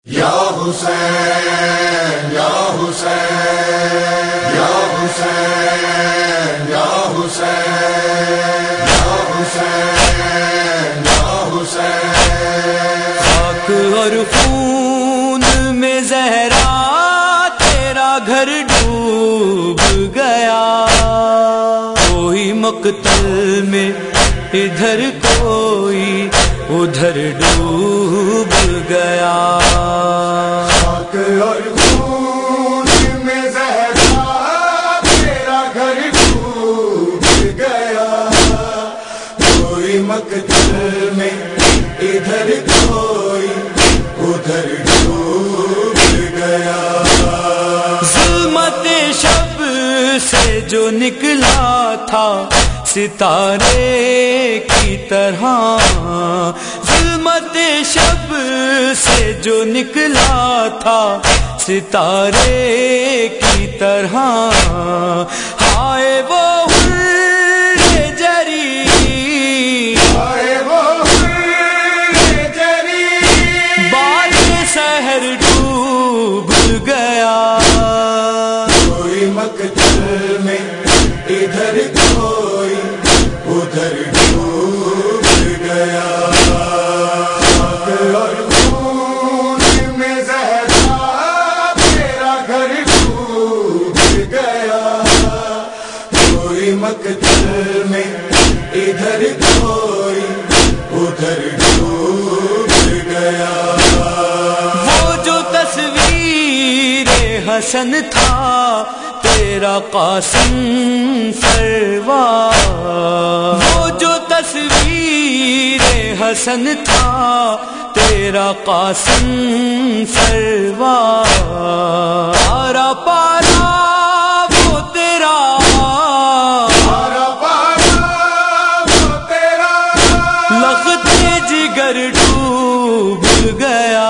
یا حسین یا حسین یا حسین یا حسین یا حسین یا حسین خاک اور خون میں زہرا تیرا گھر ڈوب گیا، کوئی مقتل میں ادھر کوئی ادھر ڈوب گیا۔ خاک اور خون میں زہرا تیرا گھر ڈوب گیا، کوئی مقتل میں ادھر کوئی ادھر ڈوب گیا۔ ظلمت شب سے جو نکلا تھا ستارے کی طرح، ظلمت شب سے جو نکلا تھا ستارے کی طرح، ہائے وہ حر جری، ہائے وہ حر جری، باد سحر ڈوب گیا، کوئی مقتل میں ادھر کوئی ادھر ڈوب گیا۔ خاک اور خون میں زہرا تیرا گھر ڈوب گیا، کوئی مقتل میں ادھر کوئی ادھر ڈوب گیا۔ وہ جو تصویر حسن تھا تیرا قاسم سرور، وہ جو تصویر حسن تھا تیرا قاسم سرور، پارا پارا وہ تیرا، پارا پارا وہ تیرا، لخت جگر ڈوب گیا،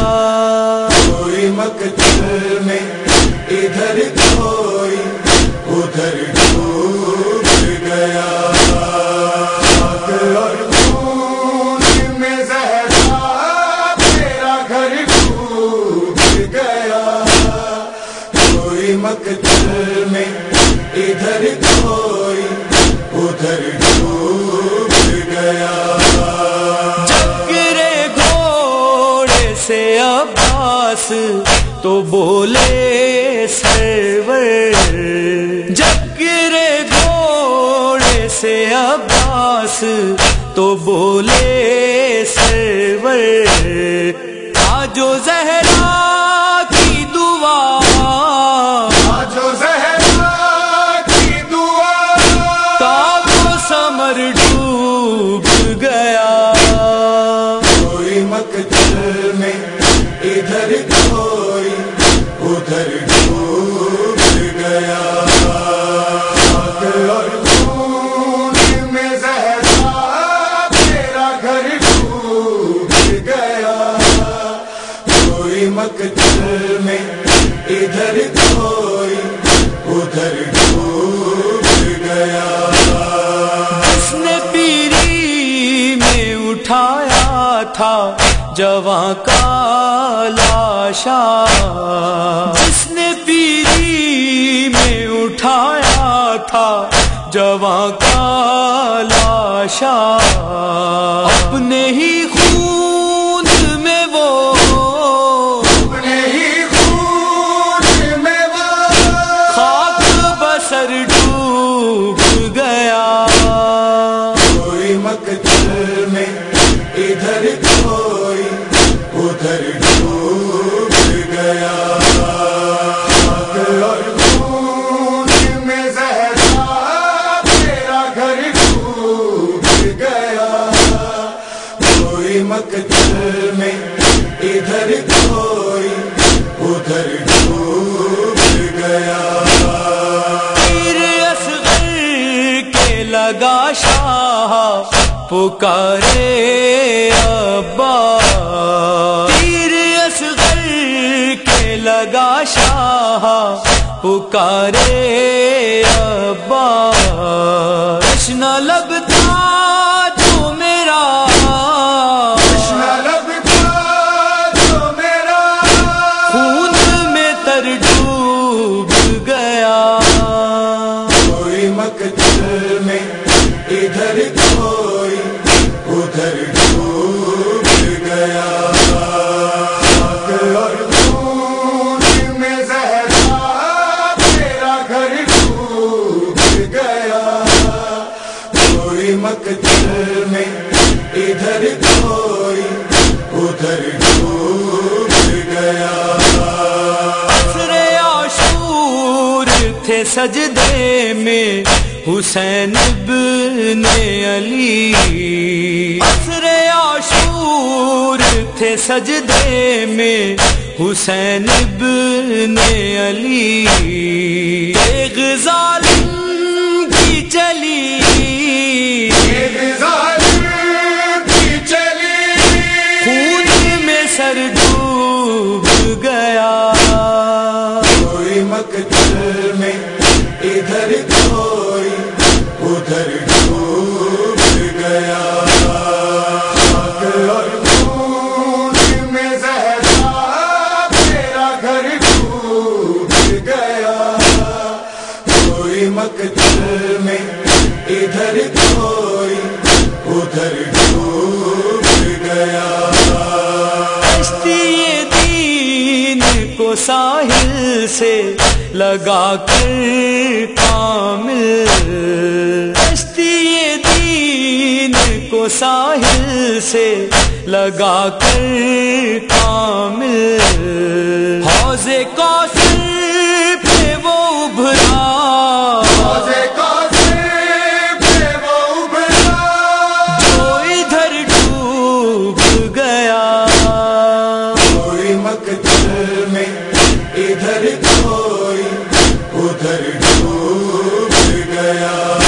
کوئی مقتل میں ادھر کوئی ادھر ڈوب گیا۔ خاک اور خون میں زہرا تیرا گھر ڈوب گیا، کوئی مقتل میں ادھر کوئی ادھر ڈوب گیا۔ جب گرے گھوڑے سے عباس تو بولے سرور، جب گرے گھوڑے سے عباس تو بولے سرور، آجو زہرا کی دعا، جو زہرا کی دعا، تاب و ثمر ڈوب گیا، کوئی مقتل میں ادھر کوئی ادھر ڈوب گیا۔ خاک اور خون میں زہرا تیرا گھر ڈوب گیا، کوئی مقتل میں ادھر کوئی ادھر ڈوب گیا۔ جس نے پیری میں اٹھایا تھا جواں کا لاشا، جس نے پیری میں اٹھایا تھا جواں کا لاشا، اپنے ہی خون میں وہ، اپنے ہی خون میں وہ خاک بسر ڈوب گیا، کوئی مقتل میں ادھر کوئی ادھر ڈوب گیا۔ خاک اور خون میں زہرا تیرا گھر ڈوب گیا، کوئی مقتل میں ادھر کوئی ادھر ڈوب گیا۔ پیر اصغر کے لگا شاہ پکارے ابا، پیر اصغر کے لگا شاہ پکارے ابا، تشنہ لب تھا جو میرا، تشنہ لب تھا جو میرا، گیا. عصر عاشور تھے سجدے میں حسین ابن علی. عصر عاشور تھے سجدے میں حسین ابن علی. ایک ظالم کی چلی خون میں سر ڈوب گیا. کوئی مقتل میں ادھر کوئی ادھر ڈوب گیا. اور خون میں زہرا میرا گھر ڈوب گیا. کوئی مقتل میں ادھر کوئی ادھر ڈوب گیا. کشتی دین کو ساحل سے لگا کر کامل. کشتی دین کو ساحل سے لگا کر کامل. حوض کوثر پہ وہ ابھرا جو ادھر ڈوب گیا. کوئی مقتل میں ادھر کوئی ادھر ڈوب گیا.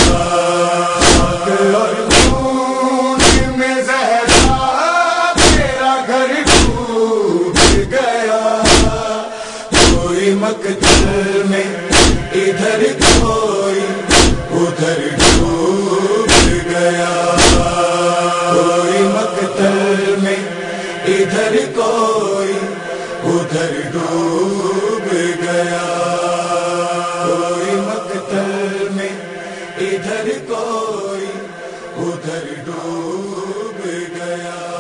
اور خون میں زہرا میرا گھر ڈوب گیا. کوئی مقتل میں ادھر کوئی ادھر ڈوب گیا. کوئی مقتل میں ادھر کوئی ادھر ڈوب گیا. کوئی مقتل میں ادھر کوئی ادھر ڈوب گیا.